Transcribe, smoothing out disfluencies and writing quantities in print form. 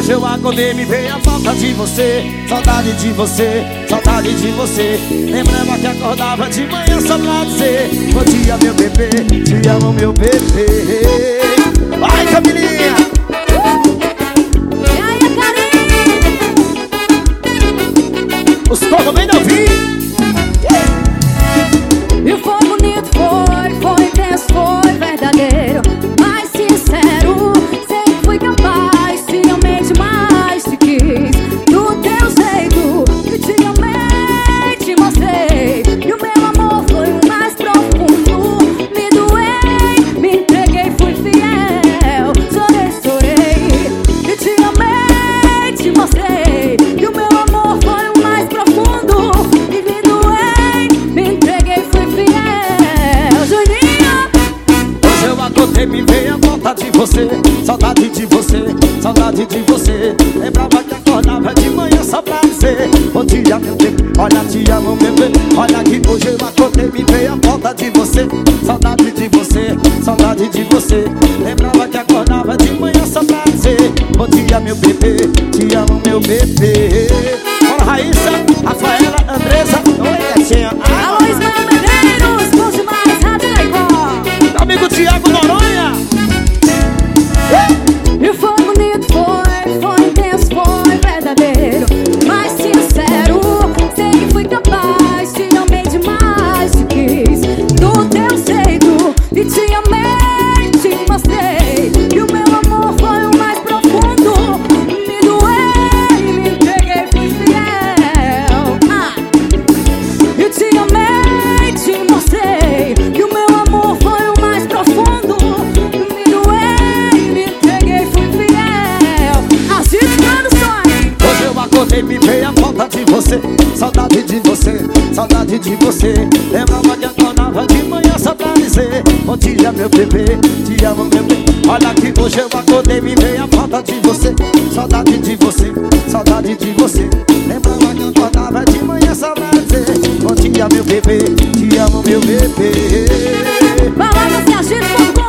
Hoje eu acordei, me veio a falta de você. Saudade de você, saudade de você. Lembrava que acordava de manhã só pra dizer: bom dia, meu bebê, te amo, meu bebê. Vai, Camilinha! E aí, carinho? Os corvos bem não vi. E foi bonito, foi intenso, foi verdadeiro, mais sincero. Sempre fui capaz, te amei demais, te quis do teu jeito, que te amei, te mostrei. E o meu amor foi o mais profundo. Me doei, me entreguei, fui fiel. Chorei, chorei, e te amei, te mostrei. E o meu amor foi o mais profundo. E me doei, me entreguei, fui fiel. Juninho! Hoje eu acordei, me veio a falta de você. Saudade de você, saudade de você. Lembrava que acordava de manhã só pra dizer: bom dia, meu bebê, olha, te amo, meu bebê. Olha que hoje eu acordei, me veio a falta de você. Saudade de você, saudade de você. Lembrava que acordava de manhã só pra dizer: bom dia, meu bebê, te amo, meu bebê. Bora, Raíssa, Rafaela, Andressa. Oi, gatinha. Alô, Ismael Medeiros, bom demais, Rádio Record. Amigo Thiago Noronha. E foi bonito, foi intenso, foi verdadeiro, mais sincero. Sei que fui capaz, te amei demais, te quis do teu jeito. E te amei, te mostrei. E o meu amor foi o mais profundo. Me doei, me entreguei, fui fiel. E te amei, te mostrei. E o meu amor foi o mais profundo. Me doei, me entreguei, fui fiel. Agite Produções. Hoje eu acordei, me veio a falta de você. Saudade de você, saudade de você. Lembrava que acordava de manhã só pra dizer: bom dia, meu bebê, te amo, meu bebê. Olha que hoje eu acordei, me veio a falta de você. Saudade de você, saudade de você. Lembrava que acordava de manhã só pra dizer: bom dia, meu bebê, te amo, meu bebê. Balada se agita,